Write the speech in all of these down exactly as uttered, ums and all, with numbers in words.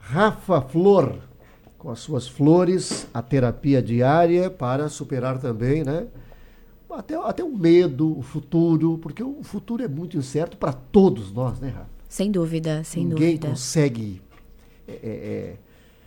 Rafa Flor, com as suas flores, a terapia diária para superar também, né? Até, até o medo, o futuro, porque o futuro é muito incerto para todos nós, né, Rafa? Sem dúvida, sem Ninguém dúvida. Ninguém consegue é, é,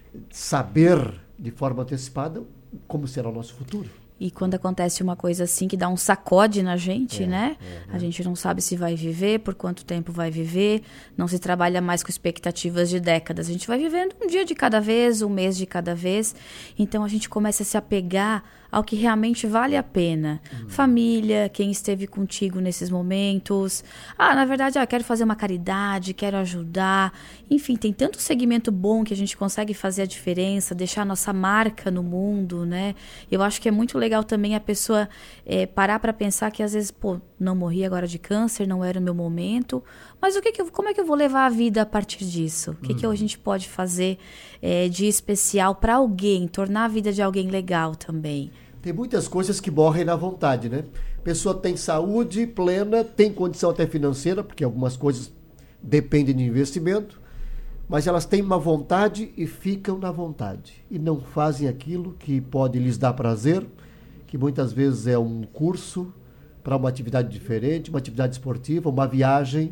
saber de forma antecipada como será o nosso futuro. E quando acontece uma coisa assim que dá um sacode na gente, é, né? É, a é. gente não sabe se vai viver, por quanto tempo vai viver. Não se trabalha mais com expectativas de décadas. A gente vai vivendo um dia de cada vez, um mês de cada vez. Então a gente começa a se apegar ao que realmente vale a pena. Hum. Família, quem esteve contigo nesses momentos. Ah, na verdade, ah, quero fazer uma caridade, quero ajudar. Enfim, tem tanto segmento bom que a gente consegue fazer a diferença, deixar a nossa marca no mundo, né? Eu acho que é muito legal também a pessoa é, parar para pensar que às vezes, pô, não morri agora de câncer, não era o meu momento, mas o que que eu, como é que eu vou levar a vida a partir disso? O que, uhum. que a gente pode fazer é, de especial para alguém, tornar a vida de alguém legal também? Tem muitas coisas que morrem na vontade, né? A pessoa tem saúde plena, tem condição até financeira, porque algumas coisas dependem de investimento, mas elas têm uma vontade e ficam na vontade. E não fazem aquilo que pode lhes dar prazer, que muitas vezes é um curso para uma atividade diferente, uma atividade esportiva, uma viagem,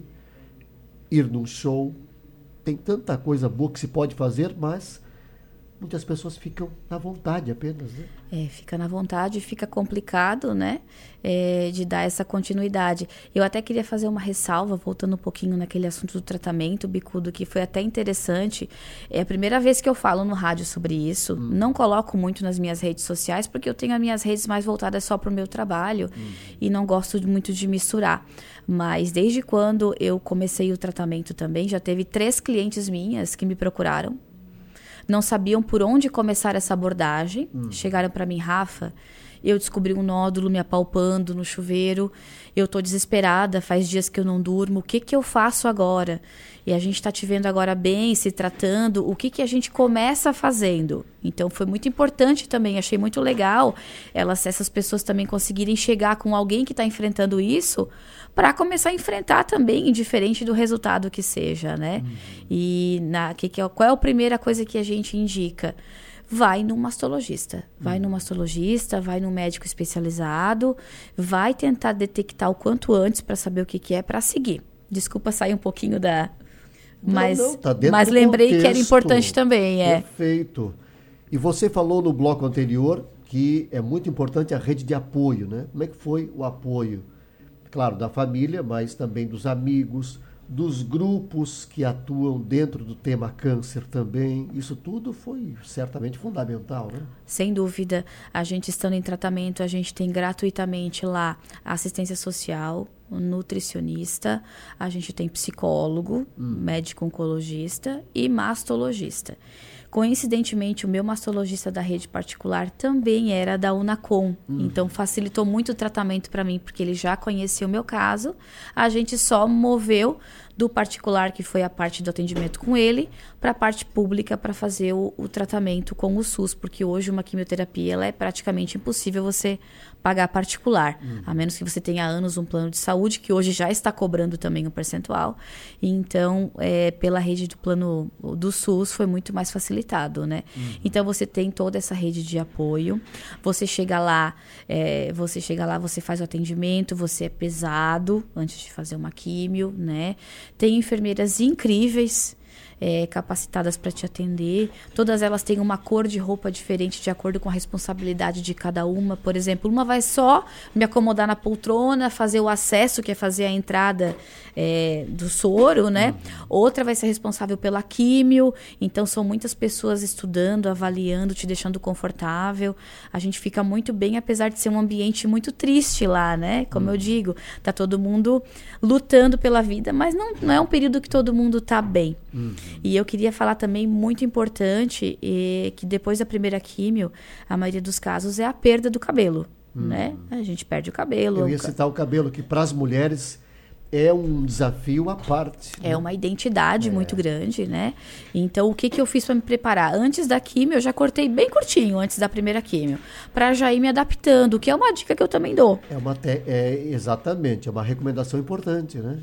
ir num show. Tem tanta coisa boa que se pode fazer, mas muitas pessoas ficam na vontade apenas, né? É, fica na vontade, fica complicado, né? É, de dar essa continuidade. Eu até queria fazer uma ressalva, voltando um pouquinho naquele assunto do tratamento, Bicudo, que foi até interessante. É a primeira vez que eu falo no rádio sobre isso. Hum. Não coloco muito nas minhas redes sociais, porque eu tenho as minhas redes mais voltadas só para o meu trabalho hum. e não gosto muito de misturar. Mas desde quando eu comecei o tratamento também, já teve três clientes minhas que me procuraram. Não sabiam por onde começar essa abordagem. Hum. Chegaram para mim, Rafa, eu descobri um nódulo me apalpando no chuveiro. Eu estou desesperada, faz dias que eu não durmo. O que, que eu faço agora? E a gente está te vendo agora bem, se tratando. O que, que a gente começa fazendo? Então, foi muito importante também. Achei muito legal elas, essas pessoas também conseguirem chegar com alguém que está enfrentando isso para começar a enfrentar também, indiferente do resultado que seja, né? Uhum. E na, que, que, qual é a primeira coisa que a gente indica? Vai num mastologista. Vai uhum. num mastologista, vai num médico especializado, vai tentar detectar o quanto antes para saber o que, que é para seguir. Desculpa sair um pouquinho da... Mas, não, não, tá dentro mas do lembrei contexto. Que era importante também. É. Perfeito. E você falou no bloco anterior que é muito importante a rede de apoio, né? Como é que foi o apoio? Claro, da família, mas também dos amigos, dos grupos que atuam dentro do tema câncer também. Isso tudo foi certamente fundamental, né? Sem dúvida. A gente estando em tratamento, a gente tem gratuitamente lá assistência social, nutricionista, a gente tem psicólogo, hum. médico oncologista e mastologista. Coincidentemente, o meu mastologista da rede particular também era da Unacom. Uhum. Então, facilitou muito o tratamento para mim, porque ele já conhecia o meu caso. A gente só moveu do particular, que foi a parte do atendimento com ele, para a parte pública para fazer o, o tratamento com o SUS, porque hoje uma quimioterapia ela é praticamente impossível você pagar particular, uhum. a menos que você tenha há anos um plano de saúde, que hoje já está cobrando também um percentual. Então, é, pela rede do plano do SUS, foi muito mais facilitado, né? Uhum. Então, você tem toda essa rede de apoio, você chega lá, é, você chega lá, você faz o atendimento, você é pesado antes de fazer uma químio, né? Tem enfermeiras incríveis, É, capacitadas para te atender. Todas elas têm uma cor de roupa diferente de acordo com a responsabilidade de cada uma. Por exemplo, uma vai só me acomodar na poltrona, fazer o acesso, que é fazer a entrada é, do soro, né? Uhum. Outra vai ser responsável pela químio. Então, são muitas pessoas estudando, avaliando, te deixando confortável. A gente fica muito bem, apesar de ser um ambiente muito triste lá, né? Como uhum. eu digo, tá todo mundo lutando pela vida, mas não, não é um período que todo mundo tá bem. Uhum. E eu queria falar também, muito importante, e, que depois da primeira químio, a maioria dos casos é a perda do cabelo, hum. né? A gente perde o cabelo. Eu ia citar o cabelo, que para as mulheres é um desafio à parte. É né? uma identidade é. muito grande, né? Então, o que, que eu fiz para me preparar? Antes da químio, eu já cortei bem curtinho, antes da primeira químio, para já ir me adaptando, que é uma dica que eu também dou. É uma te... é, exatamente, é uma recomendação importante, né?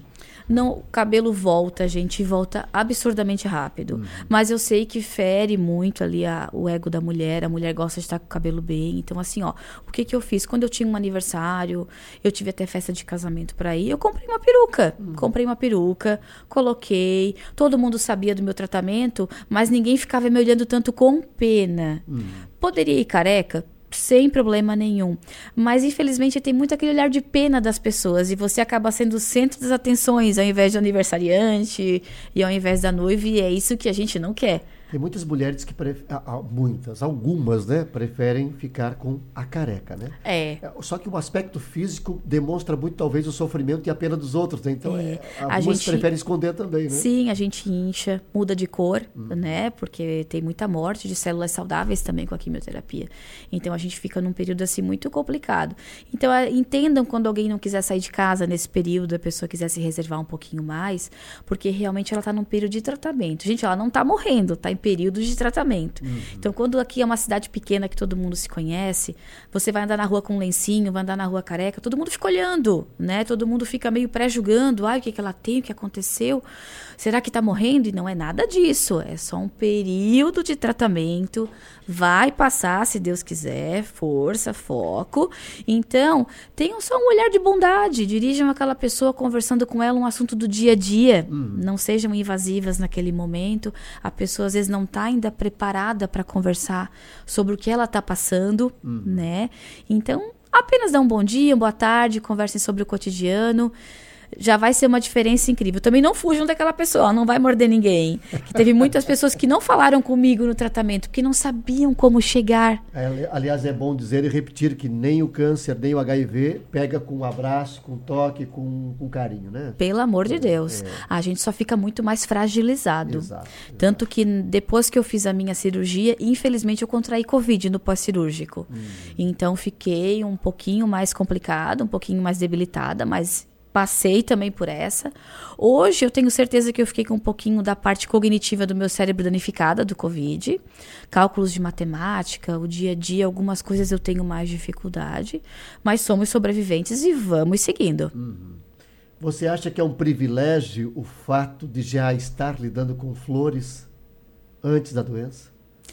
Não, o cabelo volta, gente, volta absurdamente rápido. Uhum. Mas eu sei que fere muito ali a, o ego da mulher. A mulher gosta de estar com o cabelo bem. Então, assim, ó, o que que eu fiz? Quando eu tinha um aniversário, eu tive até festa de casamento pra ir, eu comprei uma peruca. Uhum. Comprei uma peruca, coloquei. Todo mundo sabia do meu tratamento, mas ninguém ficava me olhando tanto com pena. Uhum. Poderia ir careca? Sem problema nenhum. Mas, infelizmente, tem muito aquele olhar de pena das pessoas. E você acaba sendo o centro das atenções, ao invés do aniversariante e ao invés da noiva. E é isso que a gente não quer. Tem muitas mulheres que, pref... muitas, algumas, né, preferem ficar com a careca, né? É. Só que o aspecto físico demonstra muito, talvez, o sofrimento e a pena dos outros, né? Então, é. É, algumas gente... preferem esconder também, né? Sim, a gente incha, muda de cor, hum. né? Porque tem muita morte de células saudáveis também com a quimioterapia. Então, a gente fica num período, assim, muito complicado. Então, entendam quando alguém não quiser sair de casa nesse período, a pessoa quiser se reservar um pouquinho mais, porque realmente ela está num período de tratamento. Gente, ela não está morrendo, está em períodos de tratamento. Uhum. Então, quando aqui é uma cidade pequena que todo mundo se conhece, você vai andar na rua com um lencinho, vai andar na rua careca, todo mundo fica olhando, né? Todo mundo fica meio pré-julgando. Ai, o que, que ela tem, o que aconteceu? Será que tá morrendo? E não é nada disso. É só um período de tratamento. Vai passar, se Deus quiser. Força, foco. Então, tenham só um olhar de bondade. Dirijam aquela pessoa conversando com ela um assunto do dia a dia. Uhum. Não sejam invasivas naquele momento. A pessoa, às vezes, não está ainda preparada para conversar sobre o que ela está passando, uhum. né? Então, apenas dá um bom dia, uma boa tarde, conversem sobre o cotidiano. Já vai ser uma diferença incrível. Também não fujam daquela pessoa, não vai morder ninguém. Que teve muitas pessoas que não falaram comigo no tratamento, porque não sabiam como chegar. É, aliás, é bom dizer e repetir que nem o câncer, nem o H I V pega com um abraço, com um toque, com, com carinho, né? Pelo amor de Deus. É. A gente só fica muito mais fragilizado. Exato, Tanto exato. que depois que eu fiz a minha cirurgia, infelizmente eu contraí Covid no pós-cirúrgico. Hum. Então fiquei um pouquinho mais complicada, um pouquinho mais debilitada, mas... passei também por essa. Hoje eu tenho certeza que eu fiquei com um pouquinho da parte cognitiva do meu cérebro danificada do Covid. Cálculos de matemática, o dia a dia, algumas coisas eu tenho mais dificuldade. Mas somos sobreviventes e vamos seguindo. Uhum. Você acha que é um privilégio o fato de já estar lidando com flores antes da doença?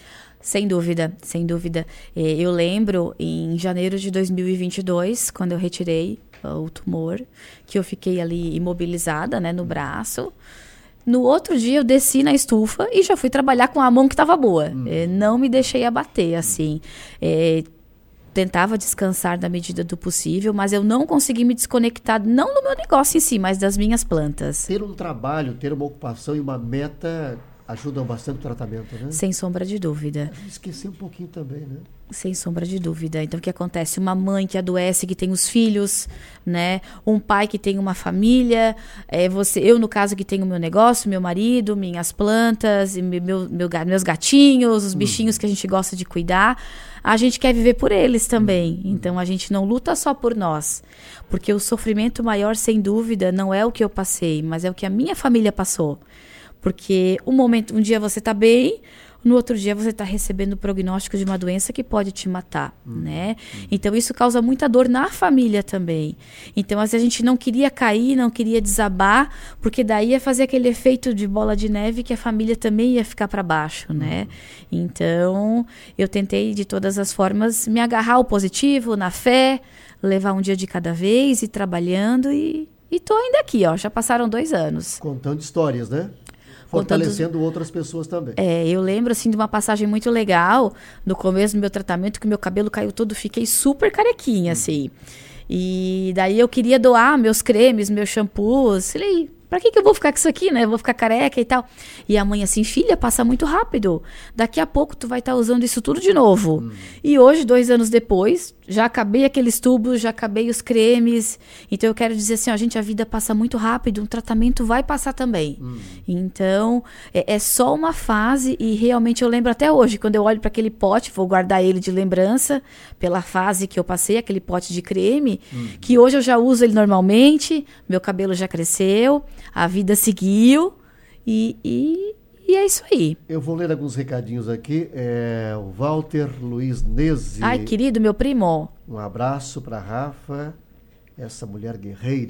Sem dúvida, sem dúvida. Eu lembro em janeiro de dois mil e vinte e dois, quando eu retirei o tumor, que eu fiquei ali imobilizada, né, no braço. No outro dia eu desci na estufa e já fui trabalhar com a mão que estava boa. Hum. É, não me deixei abater, assim. É, tentava descansar na medida do possível, mas eu não consegui me desconectar, não do meu negócio em si, mas das minhas plantas. Ter um trabalho, ter uma ocupação e uma meta ajudam bastante o tratamento, né? Sem sombra de dúvida. Esqueci um pouquinho também, né? Sem sombra de dúvida. Então, o que acontece? Uma mãe que adoece, que tem os filhos, né? Um pai que tem uma família. É, você, eu, no caso, que tenho meu negócio, meu marido, minhas plantas, meu, meu, meu, meus gatinhos, os bichinhos hum. que a gente gosta de cuidar. A gente quer viver por eles também. Então, a gente não luta só por nós. Porque o sofrimento maior, sem dúvida, não é o que eu passei, mas é o que a minha família passou. Porque um momento, um dia você está bem, no outro dia você está recebendo o prognóstico de uma doença que pode te matar, hum, né? Hum. Então, isso causa muita dor na família também. Então, às vezes, a gente não queria cair, não queria desabar, porque daí ia fazer aquele efeito de bola de neve que a família também ia ficar para baixo, né? Hum. Então, eu tentei, de todas as formas, me agarrar ao positivo, na fé, levar um dia de cada vez, ir trabalhando e estou ainda aqui, ó. Já passaram dois anos. Contando histórias, né? Fortalecendo Contando... outras pessoas também. É, eu lembro, assim, de uma passagem muito legal, no começo do meu tratamento, que o meu cabelo caiu todo, fiquei super carequinha, assim. E daí eu queria doar meus cremes, meus shampoos. Falei, pra que que eu vou ficar com isso aqui, né? Eu vou ficar careca e tal. E a mãe assim, filha, passa muito rápido. Daqui a pouco tu vai estar tá usando isso tudo de novo. Hum. E hoje, dois anos depois, já acabei aqueles tubos, já acabei os cremes. Então eu quero dizer assim, ó, gente, a vida passa muito rápido, um tratamento vai passar também. Hum. Então, é, é só uma fase e realmente eu lembro até hoje, quando eu olho para aquele pote, vou guardar ele de lembrança, pela fase que eu passei, aquele pote de creme, hum. que hoje eu já uso ele normalmente, meu cabelo já cresceu, a vida seguiu e, e, e é isso aí. Eu vou ler alguns recadinhos aqui. É, o Walter Luiz Nese. Ai, querido, meu primo. Um abraço para Rafa, essa mulher guerreira.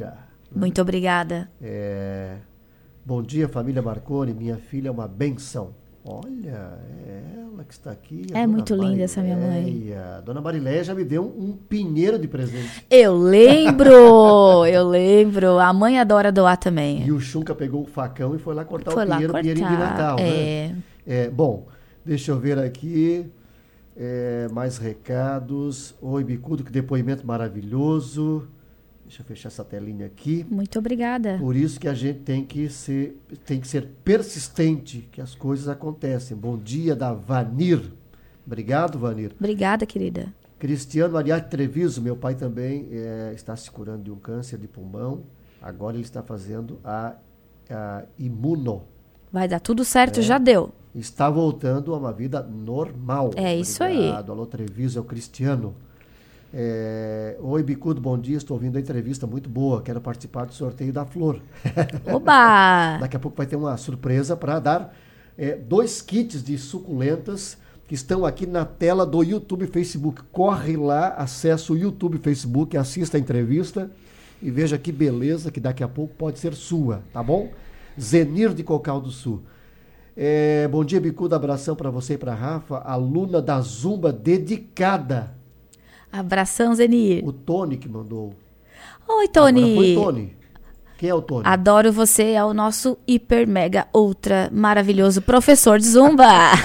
Muito obrigada. É, bom dia, família Marconi. Minha filha é uma benção. Olha, é ela que está aqui. É muito linda essa minha mãe. A dona Marileia já me deu um, um pinheiro de presente. Eu lembro, eu lembro. A mãe adora doar também. E o Chunca pegou o facão e foi lá cortar foi o pinheiro, lá pinheirinho de Natal. É. Né? É, bom, deixa eu ver aqui. É, mais recados. Oi, Bicudo, que depoimento maravilhoso. Deixa eu fechar essa telinha aqui. Muito obrigada. Por isso que a gente tem que ser, tem que ser persistente, que as coisas acontecem. Bom dia da Vanir. Obrigado, Vanir. Obrigada, querida. Cristiano Ariarte Treviso, meu pai também é, está se curando de um câncer de pulmão. Agora ele está fazendo a, a imuno. Vai dar tudo certo, é, já deu. Está voltando a uma vida normal. É isso Obrigado. aí. Alô, Treviso, é o Cristiano. É, oi, Bicudo, bom dia. Estou ouvindo a entrevista muito boa. Quero participar do sorteio da flor. Oba! Daqui a pouco vai ter uma surpresa para dar é, dois kits de suculentas que estão aqui na tela do YouTube e Facebook. Corre lá, acessa o YouTube e Facebook, assista a entrevista e veja que beleza que daqui a pouco pode ser sua, tá bom? Zenir de Cocal do Sul. É, bom dia, Bicudo. Abração para você e para Rafa, aluna da Zumba dedicada. Abração, Zenir. O Tony que mandou. Oi, Tony. Agora foi Tony. Quem é o Tony? Adoro você, é o nosso hiper, mega, ultra maravilhoso professor de Zumba.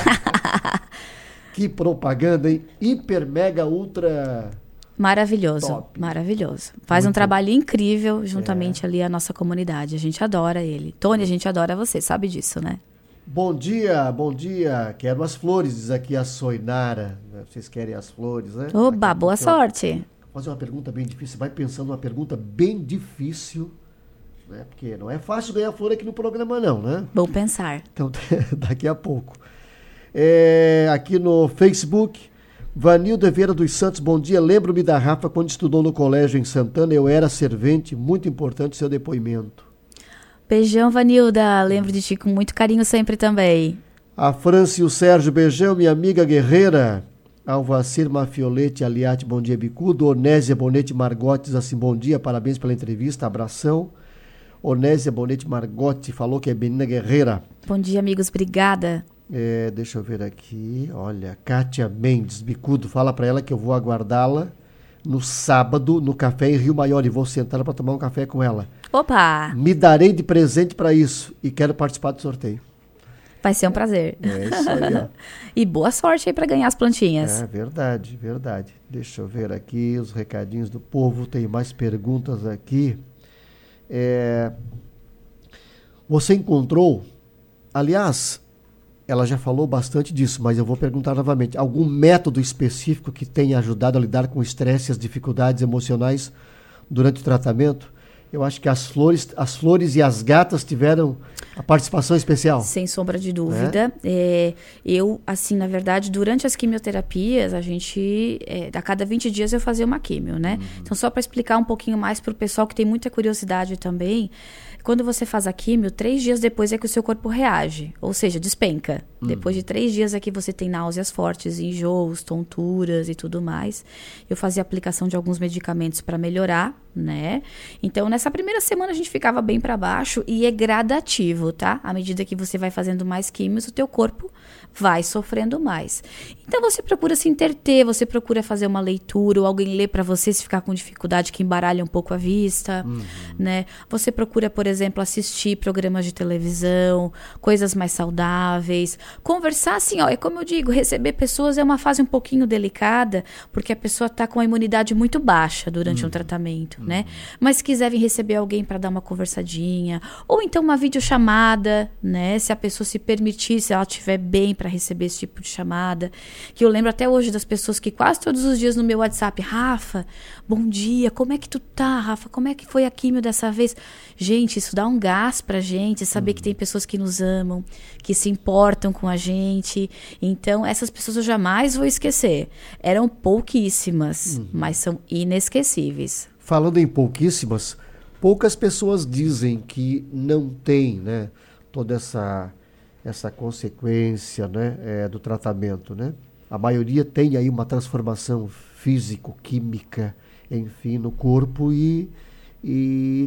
Que propaganda, hein? Hiper, mega, ultra... Maravilhoso, top. Maravilhoso. Faz Muito um trabalho incrível juntamente é. ali a nossa comunidade. A gente adora ele. Tony, a gente adora você, sabe disso, né? Bom dia, bom dia. Quero as flores, diz aqui a Soinara. Vocês querem as flores, né? Oba, boa eu... sorte. Vou fazer uma pergunta bem difícil. Vai pensando uma pergunta bem difícil, né? Porque não é fácil ganhar flor aqui no programa, não, né? Bom pensar. Então, daqui a pouco. É, aqui no Facebook, Vanilda Vieira dos Santos, bom dia. Lembro-me da Rafa quando estudou no colégio em Santana. Eu era servente, muito importante o seu depoimento. Beijão, Vanilda. Lembro de ti com muito carinho sempre também. A França e o Sérgio, beijão, minha amiga guerreira. Alvacir Mafiolete, Aliate, bom dia, Bicudo. Onésia Bonete Margotti, assim, bom dia, parabéns pela entrevista, abração. Onésia Bonete Margotti falou que é menina guerreira. Bom dia, amigos, obrigada. É, deixa eu ver aqui, olha, Kátia Mendes, Bicudo, fala pra ela que eu vou aguardá-la no sábado, no café em Rio Maior, e vou sentar para tomar um café com ela. Opa! Me darei de presente para isso e quero participar do sorteio. Vai ser um prazer. É isso aí, ó. E boa sorte aí para ganhar as plantinhas. É verdade, verdade. Deixa eu ver aqui os recadinhos do povo, tem mais perguntas aqui. É... Você encontrou, aliás, ela já falou bastante disso, mas eu vou perguntar novamente, algum método específico que tenha ajudado a lidar com o estresse e as dificuldades emocionais durante o tratamento? Eu acho que as flores, as flores e as gatas tiveram a participação especial. Sem sombra de dúvida. É? É, eu, assim, na verdade, durante as quimioterapias, a gente, é, a cada vinte dias eu fazia uma quimio, né? Uhum. Então, só para explicar um pouquinho mais para o pessoal que tem muita curiosidade também, quando você faz a quimio, três dias depois é que o seu corpo reage, ou seja, despenca. Uhum. Depois de três dias é que você tem náuseas fortes, enjoos, tonturas e tudo mais. Eu fazia aplicação de alguns medicamentos para melhorar, né? Então, nessa primeira semana a gente ficava bem para baixo e é gradativo, tá? À medida que você vai fazendo mais químios, o teu corpo vai sofrendo mais. Então, você procura se interter, você procura fazer uma leitura, ou alguém lê para você se ficar com dificuldade, que embaralha um pouco a vista, uhum. né? Você procura, por exemplo, assistir programas de televisão, coisas mais saudáveis, conversar assim, ó, é como eu digo, receber pessoas é uma fase um pouquinho delicada, porque a pessoa tá com a imunidade muito baixa durante uhum. um tratamento, uhum. né? Mas se quiser vir receber alguém para dar uma conversadinha, ou então uma videochamada, né? Se a pessoa se permitir, se ela estiver bem para receber esse tipo de chamada, que eu lembro até hoje das pessoas que quase todos os dias no meu WhatsApp, Rafa, bom dia, como é que tu tá, Rafa? Como é que foi a quimio dessa vez? Gente, isso dá um gás pra gente, saber uhum. que tem pessoas que nos amam, que se importam com a gente. Então, essas pessoas eu jamais vou esquecer. Eram pouquíssimas, uhum. mas são inesquecíveis. Falando em pouquíssimas, poucas pessoas dizem que não tem, né, toda essa, essa consequência, né, é, do tratamento, né? A maioria tem aí uma transformação físico-química, enfim, no corpo e, e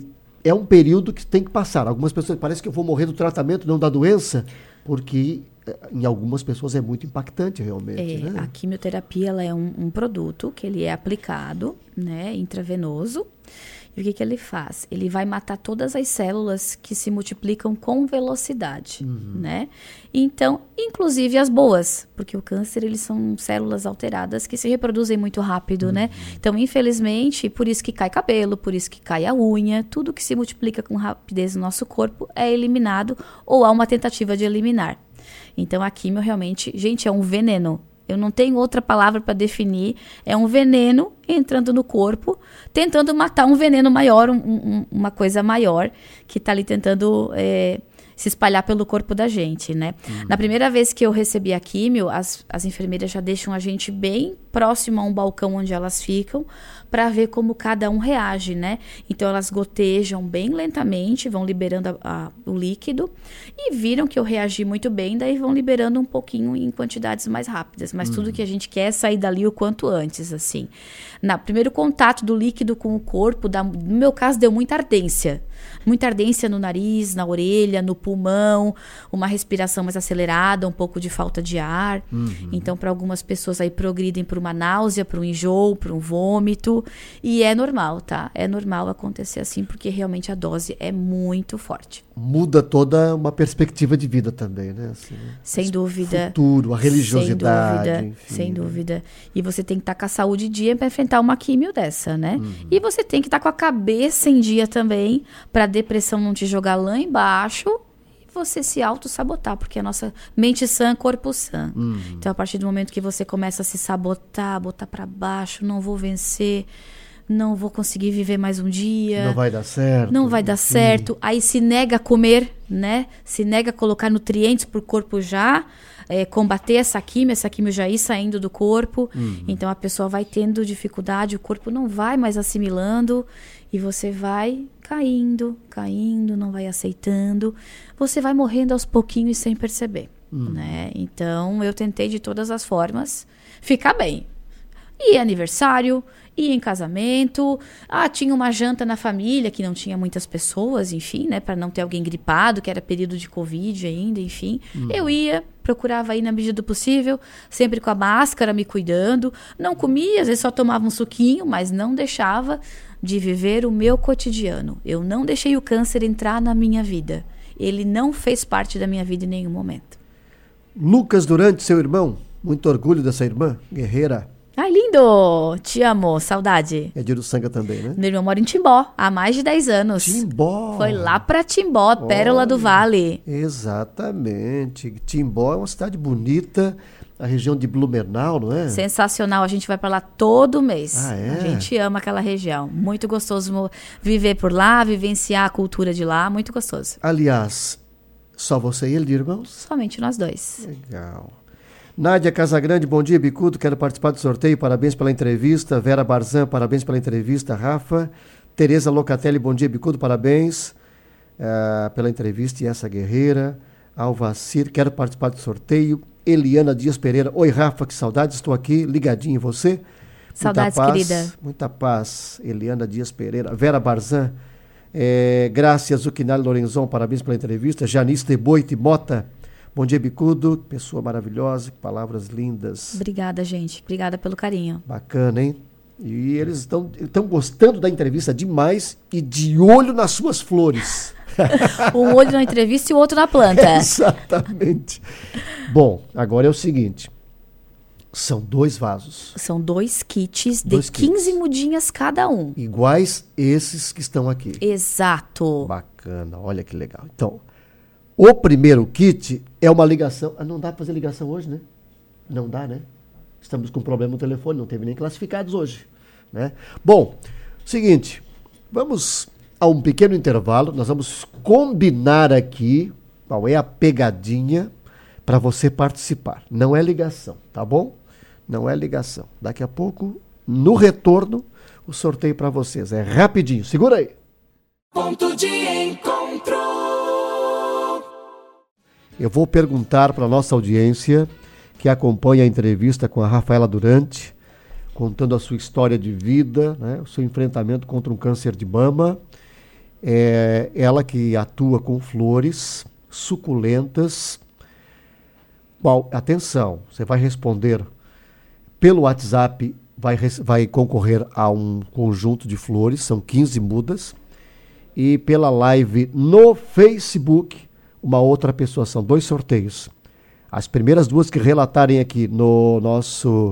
é um período que tem que passar. Algumas pessoas, parece que eu vou morrer do tratamento, não da doença, porque em algumas pessoas é muito impactante realmente. É, né? A quimioterapia ela é um, um produto que ele é aplicado, né, intravenoso. E o que, que ele faz? Ele vai matar todas as células que se multiplicam com velocidade, uhum. né? Então, inclusive as boas, porque o câncer, eles são células alteradas que se reproduzem muito rápido, uhum. né? Então, infelizmente, por isso que cai cabelo, por isso que cai a unha, tudo que se multiplica com rapidez no nosso corpo é eliminado ou há uma tentativa de eliminar. Então, a quimio realmente, gente, é um veneno. Eu não tenho outra palavra para definir. É um veneno entrando no corpo, tentando matar um veneno maior, um, um, uma coisa maior, que está ali tentando é, se espalhar pelo corpo da gente, né? Uhum. Na primeira vez que eu recebi a químio, as, as enfermeiras já deixam a gente bem próximo a um balcão onde elas ficam, para ver como cada um reage, né? Então, elas gotejam bem lentamente, vão liberando a, a, o líquido, e viram que eu reagi muito bem, daí vão liberando um pouquinho em quantidades mais rápidas. Mas uhum. tudo que a gente quer é sair dali o quanto antes, assim. No primeiro contato do líquido com o corpo, da, no meu caso, deu muita ardência. Muita ardência no nariz, na orelha, no pulmão, uma respiração mais acelerada, um pouco de falta de ar. Uhum. Então, para algumas pessoas aí progridem para uma náusea, para um enjoo, para um vômito. E é normal, tá? É normal acontecer assim, porque realmente a dose é muito forte. Muda toda uma perspectiva de vida também, né? Assim, sem dúvida. Futuro, a religiosidade. Sem dúvida, enfim, sem né? dúvida. E você tem que estar com a saúde em dia para enfrentar uma químio dessa, né? Uhum. E você tem que estar com a cabeça em dia também, para a depressão não te jogar lá embaixo e você se auto-sabotar, porque a nossa mente sã, corpo sã. Uhum. Então, a partir do momento que você começa a se sabotar, botar para baixo, não vou vencer, não vou conseguir viver mais um dia. Não vai dar certo. Não vai dar enfim. certo. Aí se nega a comer, né? Se nega a colocar nutrientes para o corpo já, é, combater essa químio, essa químio já ir saindo do corpo. Uhum. Então, a pessoa vai tendo dificuldade, o corpo não vai mais assimilando. E você vai caindo, caindo, não vai aceitando. Você vai morrendo aos pouquinhos sem perceber, hum. né? Então, eu tentei de todas as formas ficar bem. E aniversário, e em casamento. Ah, tinha uma janta na família que não tinha muitas pessoas, enfim, né? Para não ter alguém gripado, que era período de Covid ainda, enfim. Hum. Eu ia, procurava ir na medida do possível, sempre com a máscara, me cuidando. Não comia, às vezes só tomava um suquinho, mas não deixava de viver o meu cotidiano. Eu não deixei o câncer entrar na minha vida. Ele não fez parte da minha vida em nenhum momento. Lucas Durante, seu irmão, muito orgulho dessa irmã, guerreira. Ai, lindo! Te amo, saudade. É de Uruçanga também, né? Meu irmão mora em Timbó, há mais de dez anos. Timbó! Foi lá pra Timbó, Pérola Olha, do Vale. Exatamente. Timbó é uma cidade bonita, a região de Blumenau, não é? Sensacional, a gente vai para lá todo mês. Ah, é? A gente ama aquela região. Muito gostoso viver por lá, vivenciar a cultura de lá, muito gostoso. Aliás, só você e ele de irmãos? Somente nós dois. Legal. Nádia Casagrande, bom dia, Bicudo, quero participar do sorteio, parabéns pela entrevista. Vera Barzan, parabéns pela entrevista. Rafa, Tereza Locatelli, bom dia, Bicudo, parabéns uh, pela entrevista e essa guerreira. Alvacir, quero participar do sorteio. Eliana Dias Pereira, oi Rafa, que saudades, estou aqui ligadinho em você. Saudades, muita paz, querida. Muita paz, Eliana Dias Pereira. Vera Barzan, é, Gracia Zuchinali Lorenzon, parabéns pela entrevista. Janice de Boite Mota, bom dia, Bicudo, pessoa maravilhosa, palavras lindas. Obrigada, gente, obrigada pelo carinho. Bacana, hein? E eles estão gostando da entrevista demais e de olho nas suas flores. Um olho na entrevista e o outro na planta. Exatamente. Bom, agora é o seguinte. São dois vasos. São dois kits dois de kits. quinze mudinhas cada um. Iguais esses que estão aqui. Exato. Bacana, olha que legal. Então, o primeiro kit é uma ligação. Ah, não dá para fazer ligação hoje, né? Não dá, né? Estamos com problema no telefone, não teve nem classificados hoje, né? Bom, seguinte, vamos a um pequeno intervalo, nós vamos combinar aqui qual é a pegadinha para você participar. Não é ligação, tá bom? Não é ligação. Daqui a pouco, no retorno, o sorteio para vocês. É rapidinho, segura aí. Ponto de encontro. Eu vou perguntar para a nossa audiência que acompanha a entrevista com a Rafaela Durante, contando a sua história de vida, né, o seu enfrentamento contra um câncer de mama. É ela que atua com flores suculentas. Bom, atenção, você vai responder pelo WhatsApp, vai, vai concorrer a um conjunto de flores, são quinze mudas. E pela live no Facebook, uma outra pessoa, são dois sorteios. As primeiras duas que relatarem aqui no nosso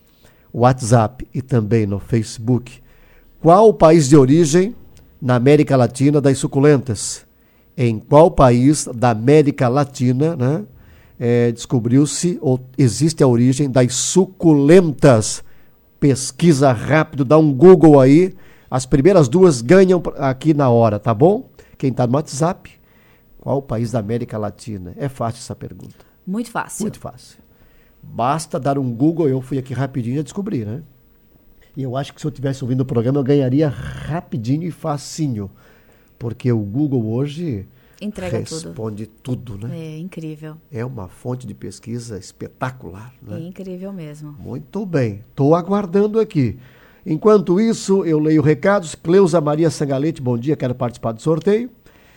WhatsApp e também no Facebook, qual o país de origem na América Latina das suculentas? Em qual país da América Latina, né, é, descobriu-se ou existe a origem das suculentas? Pesquisa rápido, dá um Google aí. As primeiras duas ganham aqui na hora, tá bom? Quem está no WhatsApp, qual o país da América Latina? É fácil essa pergunta. Muito fácil. Muito fácil. Basta dar um Google, eu fui aqui rapidinho e descobri, né? E eu acho que se eu tivesse ouvindo o programa, eu ganharia rapidinho e facinho. Porque o Google hoje entrega responde tudo. tudo, né? É incrível. É uma fonte de pesquisa espetacular, né? É incrível mesmo. Muito bem. Estou aguardando aqui. Enquanto isso, eu leio recados. Cleusa Maria Sangalete, bom dia, quero participar do sorteio.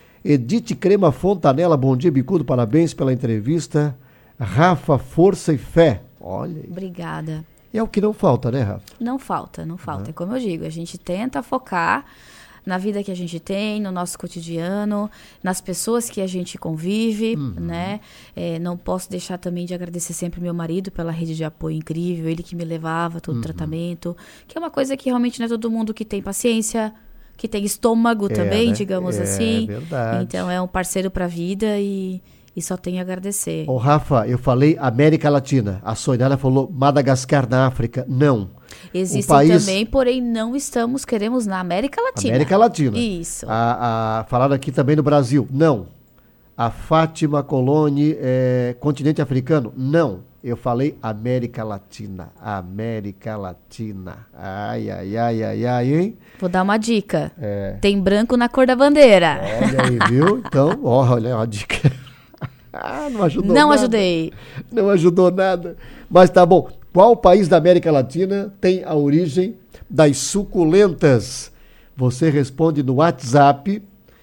Edith Crema Fontanella, bom dia, Bicudo, parabéns pela entrevista. Rafa, força e fé. Olha aí. Obrigada. É o que não falta, né, Rafa? Não falta, não falta. Uhum. É como eu digo, a gente tenta focar na vida que a gente tem, no nosso cotidiano, nas pessoas que a gente convive, uhum. né? É, não posso deixar também de agradecer sempre meu marido pela rede de apoio incrível, ele que me levava todo uhum. o tratamento, que é uma coisa que realmente não é todo mundo que tem paciência, que tem estômago é, também, né? digamos é, assim. É verdade. Então é um parceiro para a vida e, e só tenho a agradecer. Ô, Rafa, eu falei América Latina, a Soinara falou Madagascar na África, não. Existem país... também, porém não estamos, queremos na América Latina. América Latina. Isso. A, a, falaram aqui também no Brasil, não. A Fátima Coloni, é, continente africano, não. Eu falei América Latina, América Latina. Ai, ai, ai, ai, ai, hein? Vou dar uma dica. É. Tem branco na cor da bandeira. Olha aí, viu? Então, ó, olha uma dica. Ah, não ajudou Não nada. ajudei. Não ajudou nada. Mas tá bom. Qual país da América Latina tem a origem das suculentas? Você responde no WhatsApp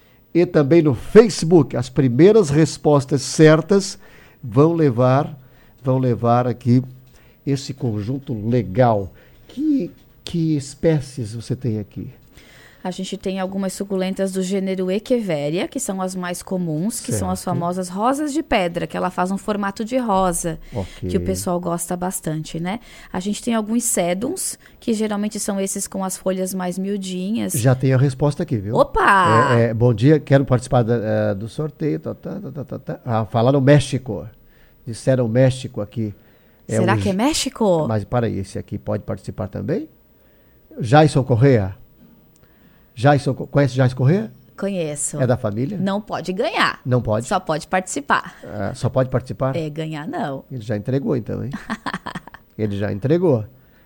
e também no Facebook. As primeiras respostas certas vão levar, vão levar aqui esse conjunto legal. Que, que espécies você tem aqui? A gente tem algumas suculentas do gênero Echeveria, que são as mais comuns, que certo. São as famosas rosas de pedra, que ela faz um formato de rosa, okay. que o pessoal gosta bastante, né? A gente tem alguns sedums, que geralmente são esses com as folhas mais miudinhas. Já tem a resposta aqui, viu? Opa! É, é, bom dia, quero participar da, é, do sorteio. Tá, tá, tá, tá, tá. Ah, falaram México. Disseram México aqui. É Será o... que é México? Mas para aí, esse aqui pode participar também? Jason Correa? Jason, conhece Jason Correa? Conheço. É da família? Não pode ganhar. Não pode? Só pode participar. Ah, só pode participar? É, ganhar não. Ele já entregou então, hein? Ele já entregou.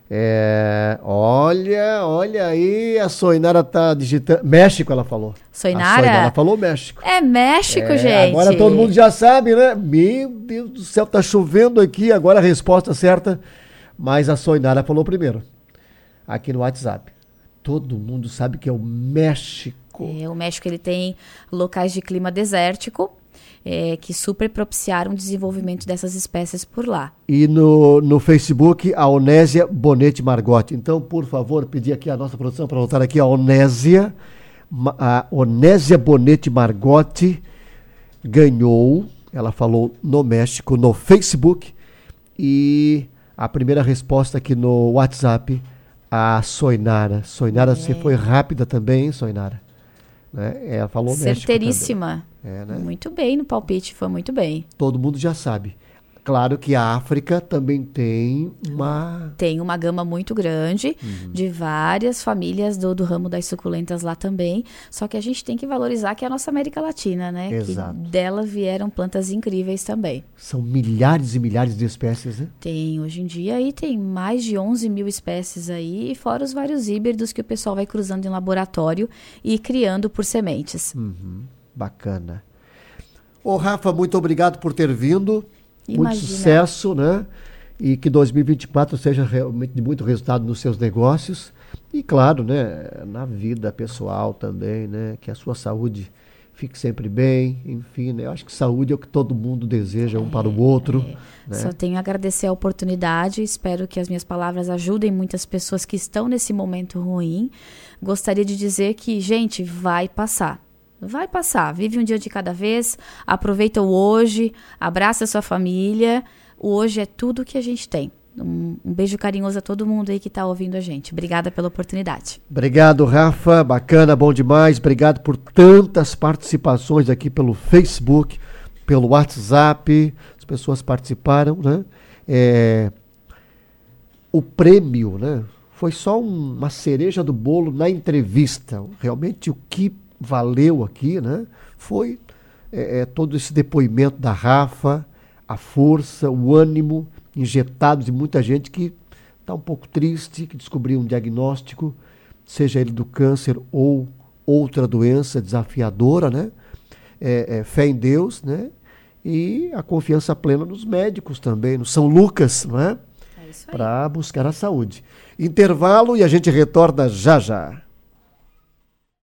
É, olha, olha aí, a Soinara tá digitando. México, ela falou. Soinara? A Soinara falou México. É México, é, gente. Agora todo mundo já sabe, né? Meu Deus do céu, tá chovendo aqui. Agora a resposta certa. Mas a Soinara falou primeiro. Aqui no WhatsApp. Todo mundo sabe que é o México. É, o México ele tem locais de clima desértico é, que super propiciaram o desenvolvimento dessas espécies por lá. E no, no Facebook, a Onésia Bonete Margotti. Então, por favor, pedir aqui a nossa produção para voltar aqui a Onésia. A Onésia Bonete Margotti ganhou, ela falou no México, no Facebook. E a primeira resposta aqui no WhatsApp, a Soinara. Soinara, é. Você foi rápida também, hein, Soinara? Né? Ela falou certeiríssima. É, né? Muito bem no palpite, foi muito bem. Todo mundo já sabe. Claro que a África também tem uma... Tem uma gama muito grande uhum. de várias famílias do, do ramo das suculentas lá também. Só que a gente tem que valorizar que é a nossa América Latina, né? Exato. Que dela vieram plantas incríveis também. São milhares e milhares de espécies, né? Tem, hoje em dia aí tem mais de onze mil espécies aí, fora os vários híbridos que o pessoal vai cruzando em laboratório e criando por sementes. Uhum. Bacana. Ô, Rafa, muito obrigado por ter vindo. Imagina. Muito sucesso, né? E que dois mil e vinte e quatro seja realmente de muito resultado nos seus negócios. E claro, né, na vida pessoal também, né, que a sua saúde fique sempre bem, enfim, né, eu acho que saúde é o que todo mundo deseja um é, para o outro. É. Né? Só tenho a agradecer a oportunidade, espero que as minhas palavras ajudem muitas pessoas que estão nesse momento ruim. Gostaria de dizer que, gente, vai passar. Vai passar, vive um dia de cada vez, aproveita o hoje, abraça a sua família, o hoje é tudo que a gente tem. Um, um beijo carinhoso a todo mundo aí que está ouvindo a gente. Obrigada pela oportunidade. Obrigado, Rafa, bacana, bom demais, obrigado por tantas participações aqui pelo Facebook, pelo WhatsApp, as pessoas participaram, né? É, o prêmio, né, foi só um, uma cereja do bolo na entrevista, realmente o que valeu aqui, né, foi é, é, todo esse depoimento da Rafa, a força, o ânimo injetados de muita gente que está um pouco triste, que descobriu um diagnóstico, seja ele do câncer ou outra doença desafiadora, né? É, é, fé em Deus, né? E a confiança plena nos médicos também, no São Lucas, não é? É isso aí. Para buscar a saúde. Intervalo e a gente retorna já já.